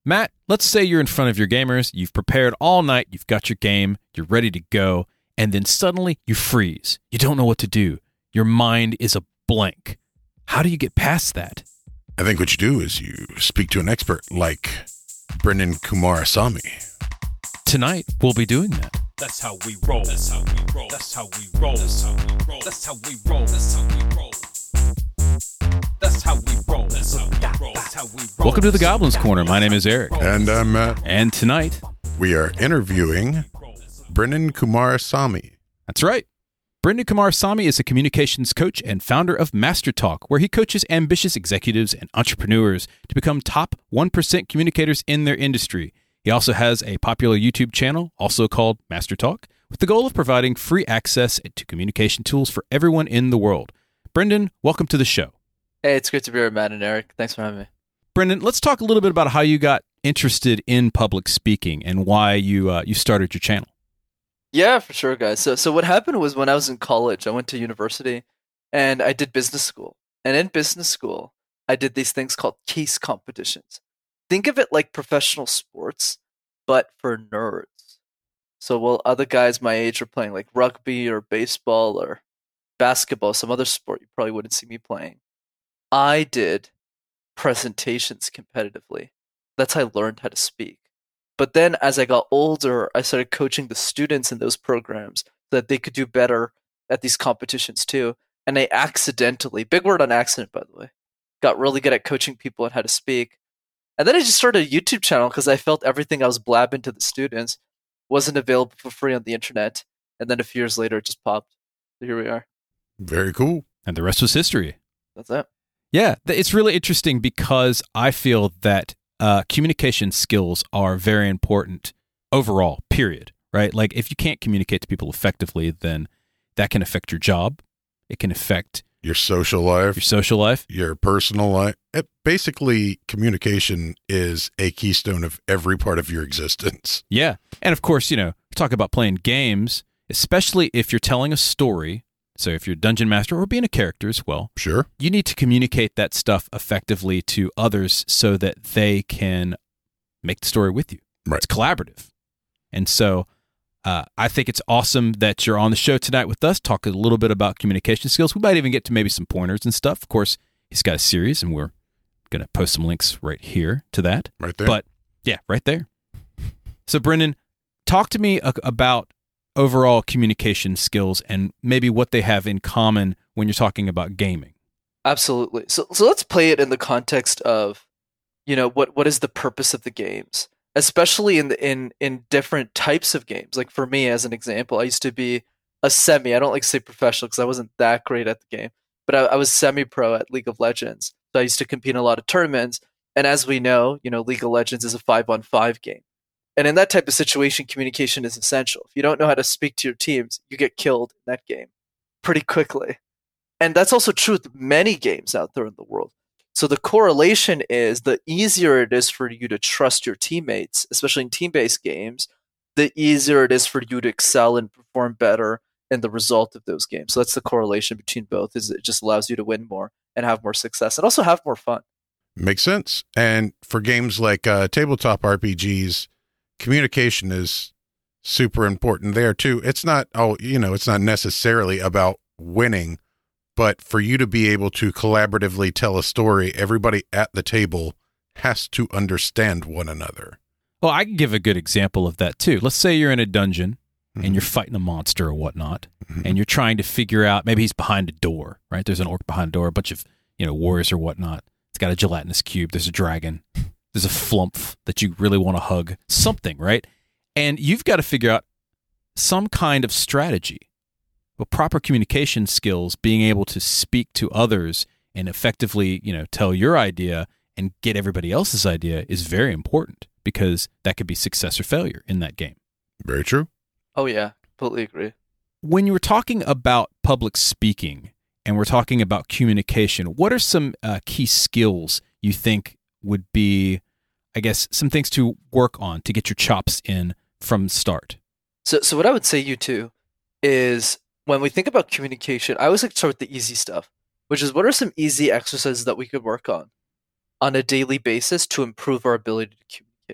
Matt, let's say you're in front of your gamers, you've prepared all night, you've got your game, you're ready to go, and then suddenly you freeze. You don't know what to do. Your mind is a blank. How do you get past that? I think what you do is you speak to an expert like Brendan Kumarasamy. Tonight, we'll be doing that. That's how we roll. That's how we roll. That's how we roll. That's how we roll. That's how we roll. That's how we roll. That's how we roll. That's how we roll. That's how we roll. Welcome to the Goblins Corner. My name is Eric. And I'm Matt. And tonight, We are interviewing Brendan Kumarasamy. that's right. Brendan Kumarasamy is a communications coach and founder of Master Talk, where he coaches ambitious executives and entrepreneurs to become top 1% communicators in their industry. He also has a popular YouTube channel, also called Master Talk, with the goal of providing free access to communication tools for everyone in the world. Brendan, welcome to the show. Hey, it's great to be here, Matt and Eric. Thanks for having me. Brendan, let's talk a little bit about how you got interested in public speaking and why you started your channel. Yeah, for sure, guys. So what happened was when I was in college, I went to university and I did business school. And in business school, I did these things called case competitions. Think of it like professional sports, but for nerds. So while other guys my age were playing like rugby or baseball or basketball, some other sport you probably wouldn't see me playing, I did presentations competitively. That's how I learned how to speak. But then as I got older, I started coaching the students in those programs so that they could do better at these competitions too. And I accidentally, big word on accident, by the way, got really good at coaching people on how to speak. And then I just started a YouTube channel because I felt everything I was blabbing to the students wasn't available for free on the internet. And then a few years later, it just popped. So here we are. Very cool. And the rest was history. That's it. Yeah, it's really interesting because I feel that communication skills are very important overall, period, right? Like if you can't communicate to people effectively, then that can affect your job. It can affect Your social life, your personal life. Basically, communication is a keystone of every part of your existence. Yeah. And of course, talk about playing games, especially if you're telling a story. So if you're a dungeon master or being a character as well, Sure. you need to communicate that stuff effectively to others so that they can make the story with you. Right. It's collaborative. And so I think it's awesome that you're on the show tonight with us, talking a little bit about communication skills. We might even get to maybe some pointers and stuff. Of course, he's got a series, and we're going to post some links right here to that. Right there. But yeah, right there. So Brendan, talk to me about overall communication skills and maybe what they have in common when you're talking about gaming. Absolutely. So let's play it in the context of, what is the purpose of the games, especially in different types of games. Like for me, as an example, I used to be a semi. I don't like to say professional because I wasn't that great at the game, but I was semi-pro at League of Legends. So I used to compete in a lot of tournaments. And as we know, League of Legends is a 5-on-5 game. And in that type of situation, communication is essential. If you don't know how to speak to your teams, you get killed in that game pretty quickly. And that's also true with many games out there in the world. So the correlation is the easier it is for you to trust your teammates, especially in team-based games, the easier it is for you to excel and perform better in the result of those games. So that's the correlation between both, is it just allows you to win more and have more success and also have more fun. Makes sense. And for games like tabletop RPGs, communication is super important there too. It's not it's not necessarily about winning, but for you to be able to collaboratively tell a story, everybody at the table has to understand one another. Well, I can give a good example of that too. Let's say you're in a dungeon and you're fighting a monster or whatnot, and you're trying to figure out, maybe he's behind a door, right? There's an orc behind a door, a bunch of, warriors or whatnot. It's got a gelatinous cube. There's a dragon. There's a flumph that you really want to hug, something, right? And you've got to figure out some kind of strategy. Well, proper communication skills, being able to speak to others and effectively, tell your idea and get everybody else's idea is very important, because that could be success or failure in that game. Very true. Oh yeah, completely agree. When you were talking about public speaking and we're talking about communication, what are some key skills you think would be, I guess, some things to work on to get your chops in from the start? So what I would say you too is, when we think about communication, I always like to start with the easy stuff, which is, what are some easy exercises that we could work on a daily basis to improve our ability to communicate?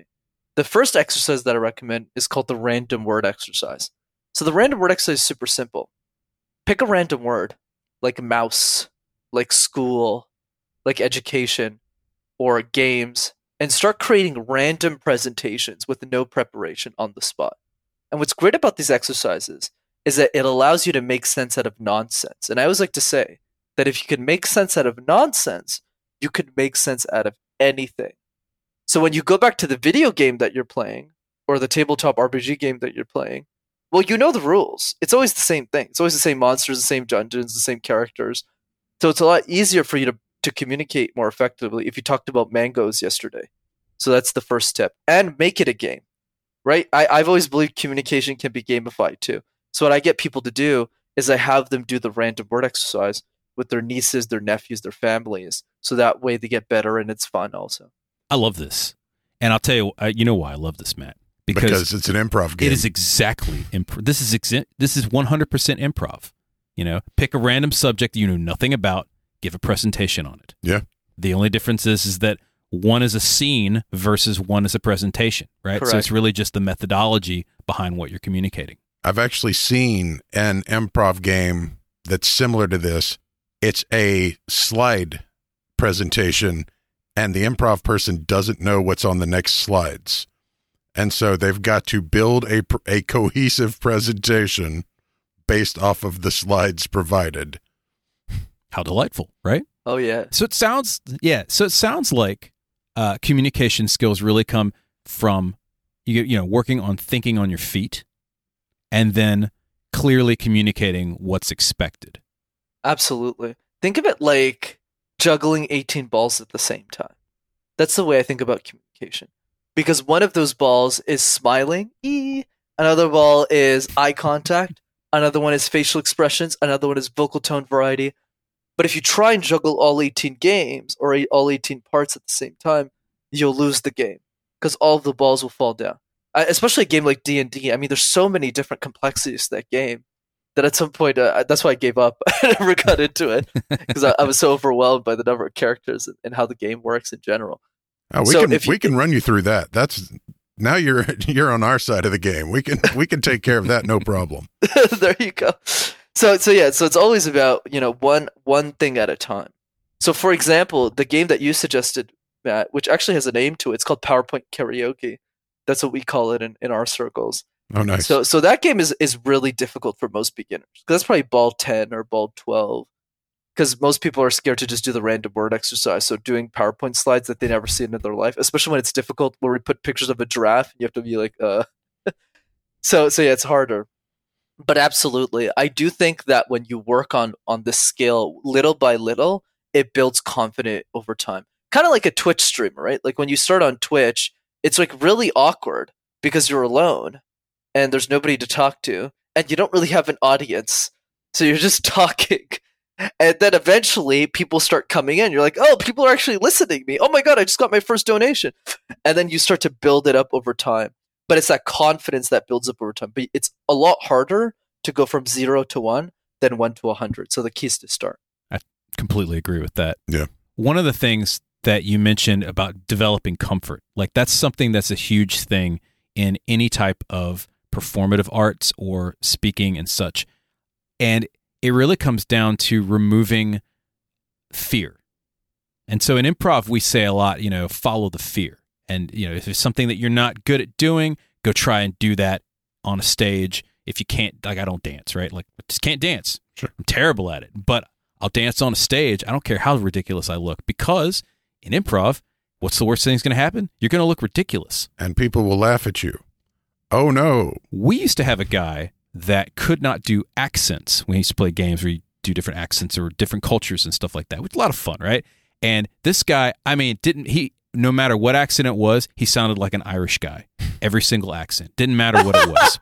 The first exercise that I recommend is called the random word exercise. So the random word exercise is super simple. Pick a random word, like mouse, like school, like education, or games, and start creating random presentations with no preparation on the spot. And what's great about these exercises is that it allows you to make sense out of nonsense. And I always like to say that if you can make sense out of nonsense, you can make sense out of anything. So when you go back to the video game that you're playing, or the tabletop RPG game that you're playing, well, you know the rules. It's always the same thing. It's always the same monsters, the same dungeons, the same characters. So it's a lot easier for you to communicate more effectively if you talked about mangoes yesterday. So that's the first step. And make it a game, right? I've always believed communication can be gamified too. So what I get people to do is I have them do the random word exercise with their nieces, their nephews, their families. So that way they get better and it's fun also. I love this. And I'll tell you, you know why I love this, Matt? Because it's an improv game. It is exactly this is 100% improv. You know, pick a random subject you know nothing about, give a presentation on it. Yeah. The only difference is that one is a scene versus one is a presentation, right? Correct. So it's really just the methodology behind what you're communicating. I've actually seen an improv game that's similar to this. It's a slide presentation, and the improv person doesn't know what's on the next slides. And so they've got to build a cohesive presentation based off of the slides provided. How delightful, right? Oh, yeah. So it sounds like communication skills really come from you know working on thinking on your feet, and then clearly communicating what's expected. Absolutely. Think of it like juggling 18 balls at the same time. That's the way I think about communication. Because one of those balls is smiling, another ball is eye contact, another one is facial expressions, another one is vocal tone variety. But if you try and juggle all 18 games or all 18 parts at the same time, you'll lose the game because all of the balls will fall down. Especially a game like D&D. I mean, there's so many different complexities to that game that at some point, that's why I gave up. I never got into it because I was so overwhelmed by the number of characters and how the game works in general. Oh, we can run you through that. That's now you're on our side of the game. We can take care of that, no problem. There you go. So it's always about, you know, one thing at a time. So for example, the game that you suggested, Matt, which actually has a name to it, it's called PowerPoint Karaoke. That's what we call it in our circles. Oh, nice. So that game is really difficult for most beginners. That's probably ball 10 or ball 12. Because most people are scared to just do the random word exercise. So doing PowerPoint slides that they never see in their life, especially when it's difficult, where we put pictures of a giraffe, you have to be like, So yeah, it's harder. But absolutely, I do think that when you work on this scale little by little, it builds confidence over time. Kind of like a Twitch streamer, right? Like when you start on Twitch, it's like really awkward because you're alone and there's nobody to talk to and you don't really have an audience. So you're just talking. And then eventually people start coming in. You're like, oh, people are actually listening to me. Oh my God, I just got my first donation. And then you start to build it up over time. But it's that confidence that builds up over time. But it's a lot harder to go from 0 to 1 than 1 to 100. So the key is to start. I completely agree with that. Yeah. One of the things that you mentioned about developing comfort, like that's something that's a huge thing in any type of performative arts or speaking and such. And it really comes down to removing fear. And so in improv, we say a lot, you know, follow the fear. And, you know, if there's something that you're not good at doing, go try and do that on a stage. If you can't, like, I don't dance, right? Like, I just can't dance. Sure. I'm terrible at it. But I'll dance on a stage. I don't care how ridiculous I look, because in improv, what's the worst thing that's going to happen? You're going to look ridiculous. And people will laugh at you. Oh, no. We used to have a guy that could not do accents. We used to play games where you do different accents or different cultures and stuff like that. It was a lot of fun, right? And this guy, I mean, no matter what accent it was, he sounded like an Irish guy. Every single accent. Didn't matter what it was.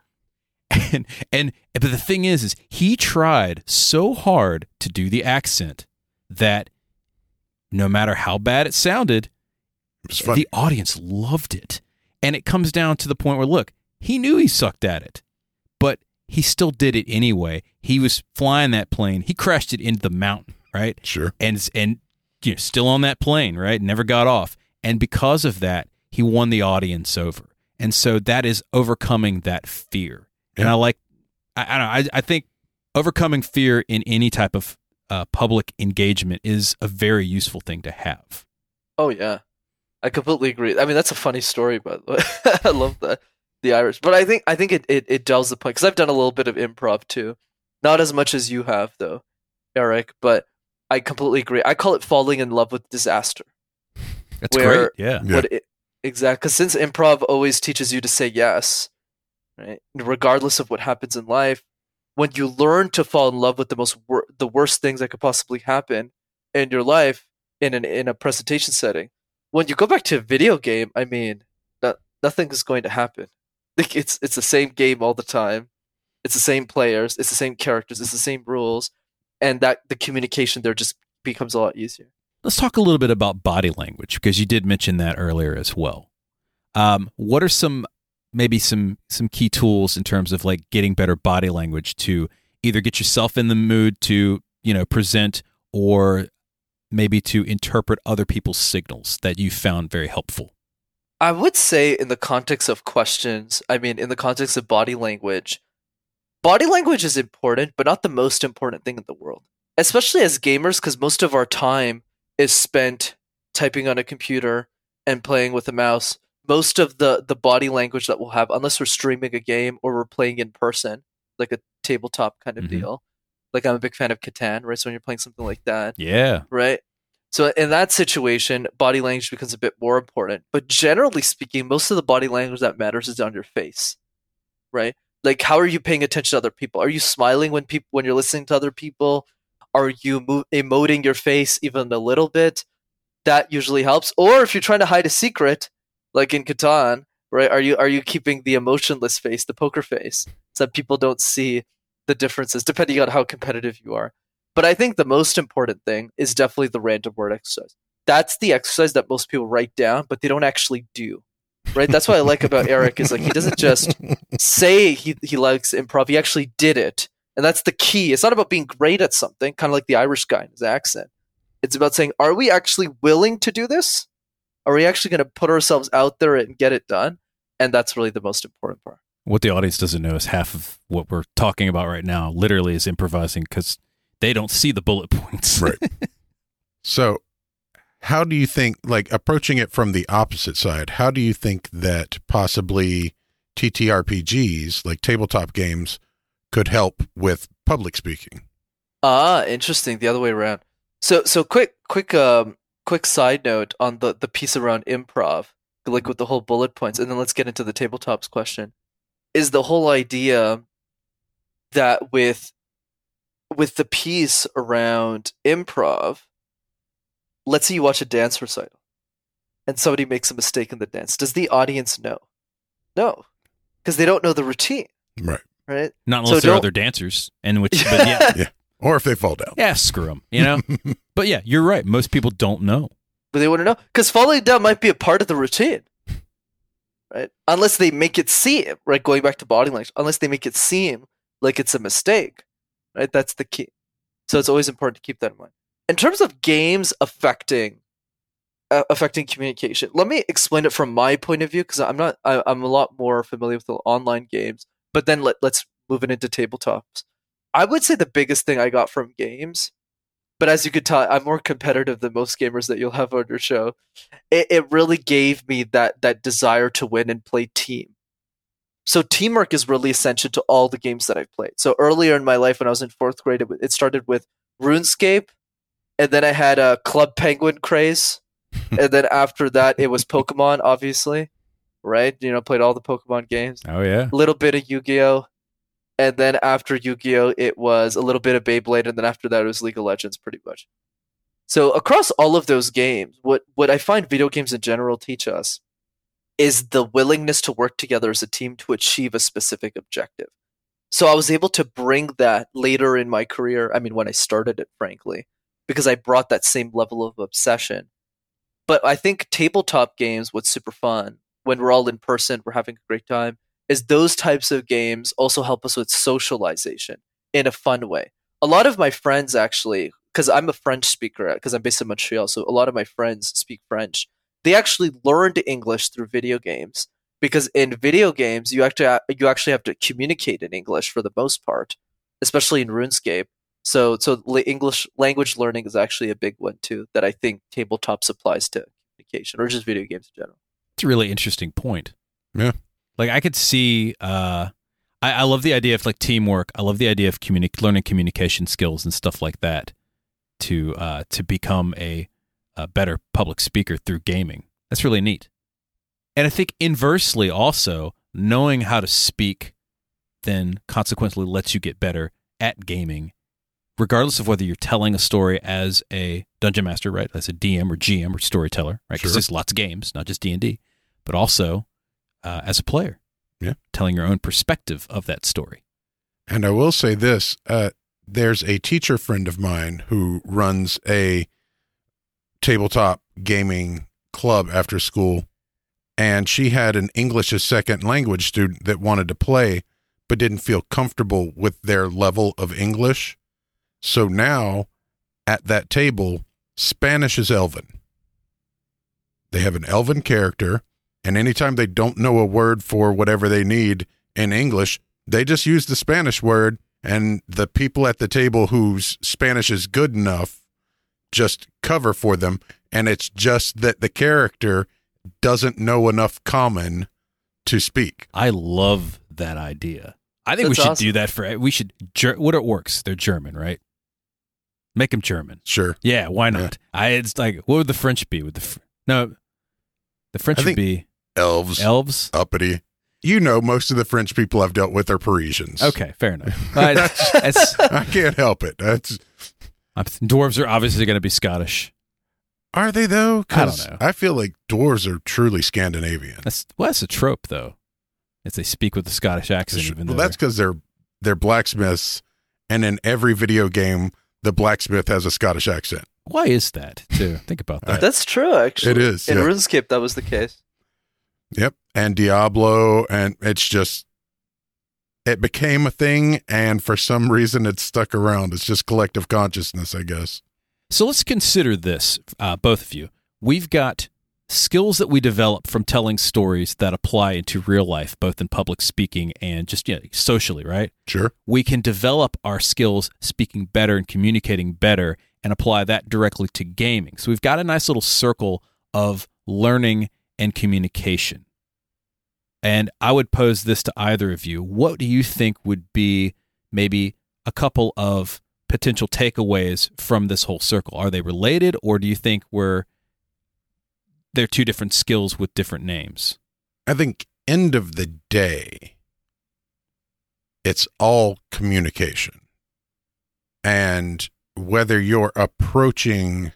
But the thing is he tried so hard to do the accent that no matter how bad it sounded, the audience loved it. And it comes down to the point where, look, he knew he sucked at it, but he still did it anyway. He was flying that plane. He crashed it into the mountain, right? Sure. And still on that plane, right? Never got off. And because of that, he won the audience over. And so that is overcoming that fear. And Yeah. I think overcoming fear in any type of public engagement is a very useful thing to have. Oh yeah, I completely agree. I mean, that's a funny story, by the way. I love that, the Irish. But I think it delves the point, because I've done a little bit of improv too, not as much as you have though, Eric. But I completely agree. I call it falling in love with disaster. That's Where- great. Yeah. Yeah. Exactly, because since improv always teaches you to say yes, right, regardless of what happens in life, when you learn to fall in love with the worst things that could possibly happen in your life in a presentation setting, when you go back to a video game, I mean, nothing is going to happen. Like, it's the same game all the time. It's the same players. It's the same characters. It's the same rules, and that the communication there just becomes a lot easier. Let's talk a little bit about body language, because you did mention that earlier as well. What are some key tools in terms of like getting better body language to either get yourself in the mood to, present, or maybe to interpret other people's signals that you found very helpful? I would say in the context of questions, in the context of body language is important, but not the most important thing in the world. Especially as gamers, because most of our time is spent typing on a computer and playing with a mouse. Most of the body language that we'll have, unless we're streaming a game or we're playing in person, like a tabletop kind of Mhm. deal. Like, I'm a big fan of Catan, right? So when you're playing something like that, Yeah. right? So in that situation, body language becomes a bit more important. But generally speaking, most of the body language that matters is on your face, right? Like, how are you paying attention to other people? Are you smiling when you're listening to other people? Are you emoting your face even a little bit? That usually helps. Or if you're trying to hide a secret, like in Catan, right? Are you keeping the emotionless face, the poker face, so that people don't see the differences, depending on how competitive you are? But I think the most important thing is definitely the random word exercise. That's the exercise that most people write down, but they don't actually do. Right? That's what I like about Eric, is like, he doesn't just say he likes improv, he actually did it. And that's the key. It's not about being great at something, kind of like the Irish guy in his accent. It's about saying, are we actually willing to do this? Are we actually going to put ourselves out there and get it done? And that's really the most important part. What the audience doesn't know is half of what we're talking about right now literally is improvising, because they don't see the bullet points. Right. So how do you think, like, approaching it from the opposite side, how do you think that possibly TTRPGs, like tabletop games, could help with public speaking? Interesting. The other way around. So quick side note on the piece around improv, like with the whole bullet points, and then let's get into the tabletops question. Is the whole idea that with the piece around improv, let's say you watch a dance recital and somebody makes a mistake in the dance. Does the audience know? No, because they don't know the routine, Right. right? Not So unless there are don't- other dancers, and which, but yeah, Or if they fall down. yeah, screw them, But yeah, you're right. Most people don't know. But they wouldn't know, because falling down might be a part of the routine, right? Unless they make it seem, right, going back to body language, unless they make it seem like it's a mistake, right? That's the key. So it's always important to keep that in mind. In terms of games affecting communication, let me explain it from my point of view, because I'm a lot more familiar with the online games. But then let's move it into tabletops. I would say the biggest thing I got from games, but as you could tell, I'm more competitive than most gamers that you'll have on your show. It really gave me that desire to win and play team. So teamwork is really essential to all the games that I've played. So earlier in my life, when I was in 4th grade, it started with RuneScape, and then I had a Club Penguin craze, and then after that, it was Pokemon, obviously, right? Played all the Pokemon games. Oh yeah. A little bit of Yu-Gi-Oh! And then after Yu-Gi-Oh! It was a little bit of Beyblade, and then after that it was League of Legends, pretty much. So across all of those games, what I find video games in general teach us is the willingness to work together as a team to achieve a specific objective. So I was able to bring that later in my career, when I started it, frankly, because I brought that same level of obsession. But I think tabletop games, what's super fun, when we're all in person, we're having a great time, is those types of games also help us with socialization in a fun way. A lot of my friends, actually, because I'm a French speaker, because I'm based in Montreal, so a lot of my friends speak French. They actually learned English through video games, because in video games you actually have to communicate in English for the most part, especially in RuneScape. So English language learning is actually a big one too that I think tabletop applies to communication or just video games in general. It's a really interesting point. Yeah. Like I could see, I love the idea of like teamwork. I love the idea of learning communication skills and stuff like that to become a better public speaker through gaming. That's really neat. And I think inversely also, knowing how to speak then consequently lets you get better at gaming, regardless of whether you're telling a story as a dungeon master, right, as a DM or GM or storyteller, right, because there's lots of games, not just D&D, but also as a player, telling your own perspective of that story. And I will say this, there's a teacher friend of mine who runs a tabletop gaming club after school, and she had an English as second language student that wanted to play but didn't feel comfortable with their level of English. So now at that table, Spanish is Elven. They have an Elven character, and anytime they don't know a word for whatever they need in English, they just use the Spanish word, and the people at the table whose Spanish is good enough just cover for them, and it's just that the character doesn't know enough common to speak. I love that idea. I think That's we should awesome. do that for, we should, what it works, they're German, right? Make them German. Sure. Yeah, why not? It's like, what would the French be? No, the French I would think be elves, uppity. You know, most of the French people I've dealt with are Parisians. Okay, fair enough. I can't help it. Dwarves are obviously going to be Scottish. Are they though? I don't know. I feel like dwarves are truly Scandinavian. That's a trope though. If they speak with the Scottish accent, even though That's because they're blacksmiths, and in every video game, the blacksmith has a Scottish accent. why is that too? Think about that. That's true, actually. It is, In yeah. RuneScape, that was the case. Yep, and Diablo, and it became a thing, and for some reason, it's stuck around. It's just collective consciousness, I guess. So let's consider this, both of you. We've got skills that we develop from telling stories that apply into real life, both in public speaking and just socially, right? Sure. We can develop our skills speaking better and communicating better and apply that directly to gaming. So we've got a nice little circle of learning and communication. And I would pose this to either of you. What do you think would be maybe a couple of potential takeaways from this whole circle? Are they related, or do you think they're two different skills with different names? I think end of the day, it's all communication. And whether you're approaching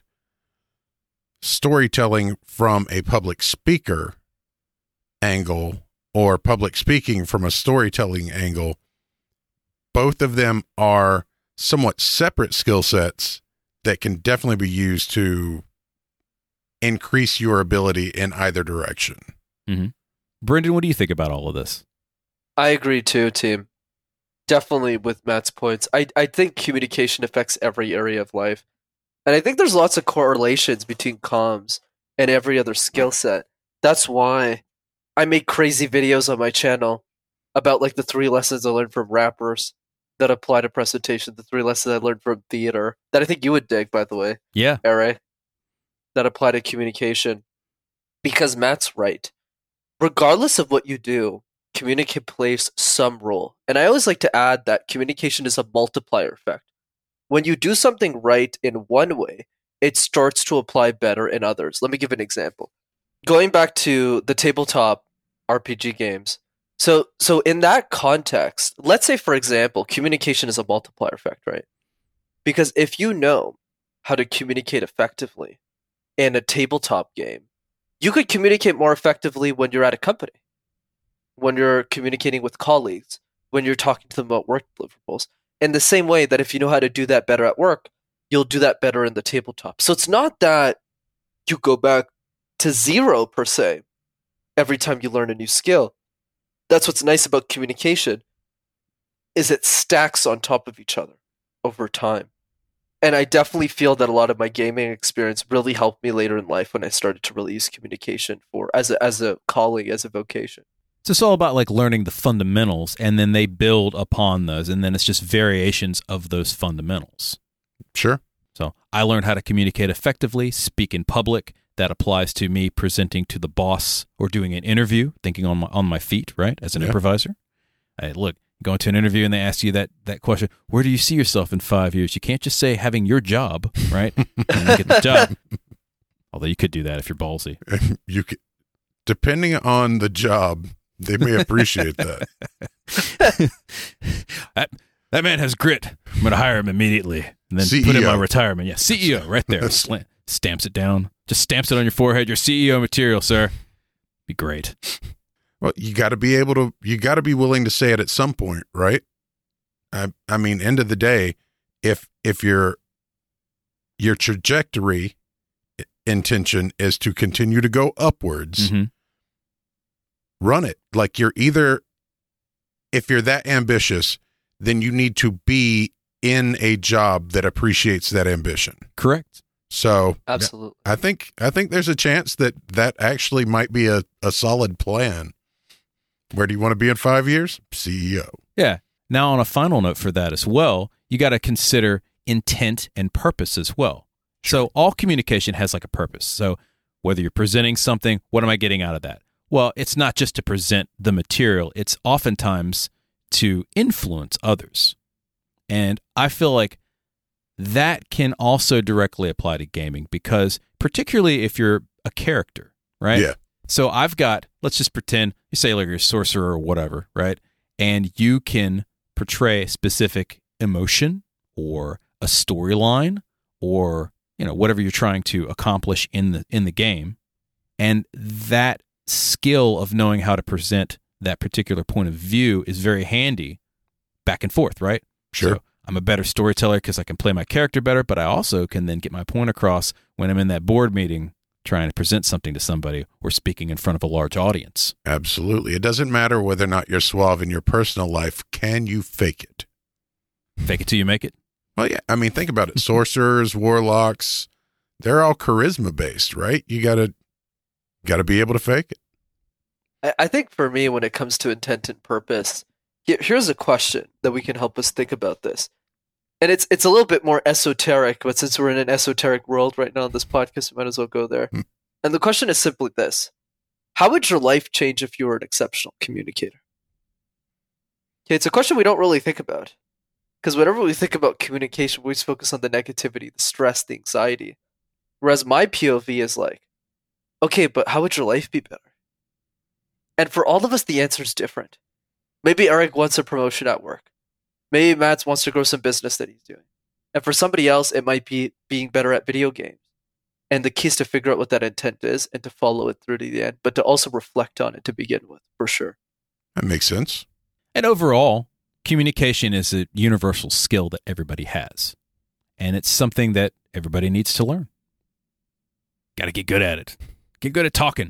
storytelling from a public speaker angle or public speaking from a storytelling angle, both of them are somewhat separate skill sets that can definitely be used to increase your ability in either direction. Mm-hmm. Brendan, what do you think about all of this? I agree too, team. Definitely with Matt's points. I think communication affects every area of life. And I think there's lots of correlations between comms and every other skill set. That's why I make crazy videos on my channel about like the 3 lessons I learned from rappers that apply to presentation, the 3 lessons I learned from theater, that I think you would dig, by the way, Yeah. Ara, that apply to communication. Because Matt's right. Regardless of what you do, communication plays some role. And I always like to add that communication is a multiplier effect. When you do something right in one way, it starts to apply better in others. Let me give an example. Going back to the tabletop RPG games. So in that context, let's say, for example, communication is a multiplier effect, right? Because if you know how to communicate effectively in a tabletop game, you could communicate more effectively when you're at a company, when you're communicating with colleagues, when you're talking to them about work deliverables. In the same way that if you know how to do that better at work, you'll do that better in the tabletop. So it's not that you go back to zero per se every time you learn a new skill. That's what's nice about communication, is it stacks on top of each other over time. And I definitely feel that a lot of my gaming experience really helped me later in life when I started to really use communication as a calling, as a vocation. So it's all about like learning the fundamentals, and then they build upon those, and then it's just variations of those fundamentals. Sure. So I learned how to communicate effectively, speak in public. That applies to me presenting to the boss or doing an interview, thinking on my feet, right, as an improviser. Look, going to an interview and they ask you that question, where do you see yourself in 5 years? You can't just say having your job, right, and you get the job. Although you could do that if you're ballsy. You could, depending on the job, they may appreciate that. That man has grit. I'm going to hire him immediately and then put in my retirement. Yeah, CEO right there. Stamps it down. Just stamps it on your forehead. Your CEO material, sir. Be great. Well, you got to be willing to say it at some point, right? I mean, end of the day, if your trajectory intention is to continue to go upwards, run it. Like if you're that ambitious, then you need to be in a job that appreciates that ambition. Correct. So absolutely, I think there's a chance that actually might be a solid plan. Where do you want to be in 5 years? CEO. Yeah. Now, on a final note for that as well, you got to consider intent and purpose as well. So all communication has like a purpose. So whether you're presenting something, what am I getting out of that? Well, it's not just to present the material. It's oftentimes to influence others. And I feel like that can also directly apply to gaming, because particularly if you're a character, right? Yeah. So I've got, let's just pretend, you say like you're a sorcerer or whatever, right? And you can portray a specific emotion or a storyline or, whatever you're trying to accomplish in the game. And that skill of knowing how to present that particular point of view is very handy back and forth, right? Sure. So I'm a better storyteller because I can play my character better, but I also can then get my point across when I'm in that board meeting trying to present something to somebody or speaking in front of a large audience. Absolutely. It doesn't matter whether or not you're suave in your personal life. Can you fake it? Fake it till you make it? Well, yeah. I mean, think about it. Sorcerers, warlocks, they're all charisma based, right? You gotta be able to fake it. I think for me, when it comes to intent and purpose, here's a question that we can help us think about this. And it's a little bit more esoteric, but since we're in an esoteric world right now on this podcast, we might as well go there. And the question is simply this. How would your life change if you were an exceptional communicator? Okay, it's a question we don't really think about. Because whenever we think about communication, we always focus on the negativity, the stress, the anxiety. Whereas my POV is like, okay, but how would your life be better? And for all of us, the answer is different. Maybe Eric wants a promotion at work. Maybe Matt wants to grow some business that he's doing. And for somebody else, it might be being better at video games. And the key is to figure out what that intent is and to follow it through to the end, but to also reflect on it to begin with, for sure. That makes sense. And overall, communication is a universal skill that everybody has. And it's something that everybody needs to learn. Got to get good at it. Get good at talking.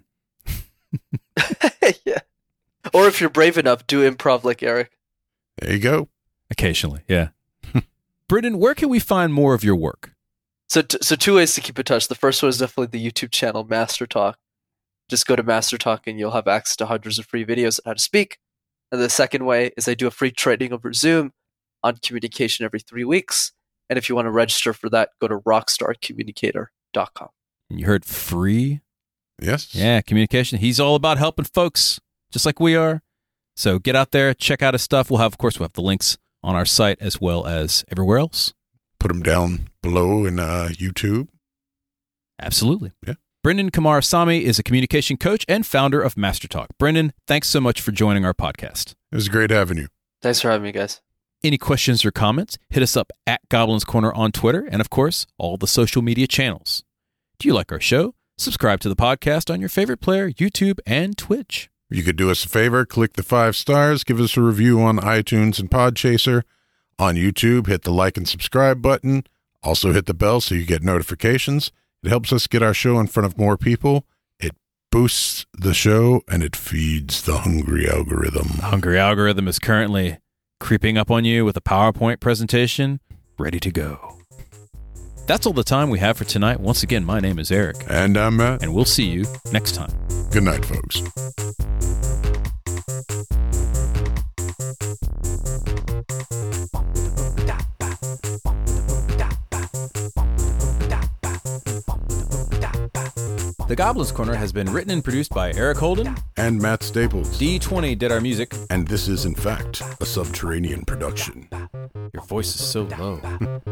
Yeah. Or if you're brave enough, do improv like Eric. There you go. Occasionally, yeah. Brendan, where can we find more of your work? So two ways to keep in touch. The first one is definitely the YouTube channel, Master Talk. Just go to Master Talk and you'll have access to hundreds of free videos on how to speak. And the second way is I do a free training over Zoom on communication every 3 weeks. And if you want to register for that, go to rockstarcommunicator.com. You heard free? Yes. Yeah, communication. He's all about helping folks, just like we are. So get out there, check out his stuff. We'll have the links on our site as well as everywhere else. Put them down below in YouTube. Absolutely. Yeah. Brendan Kumarasamy is a communication coach and founder of Master Talk. Brendan, thanks so much for joining our podcast. It was great having you. Thanks for having me, guys. Any questions or comments, hit us up at Goblin's Corner on Twitter and, of course, all the social media channels. Do you like our show? Subscribe to the podcast on your favorite player, YouTube, and Twitch. You could do us a favor, click the 5 stars, give us a review on iTunes and Podchaser. On YouTube, hit the like and subscribe button. Also hit the bell so you get notifications. It helps us get our show in front of more people. It boosts the show, and it feeds the hungry algorithm. The hungry algorithm is currently creeping up on you with a PowerPoint presentation ready to go. That's all the time we have for tonight. Once again, my name is Eric. And I'm Matt. And we'll see you next time. Good night, folks. The Goblin's Corner has been written and produced by Eric Holden. And Matt Staples. D20 did our music. And this is, in fact, a Subterranean production. Your voice is so low.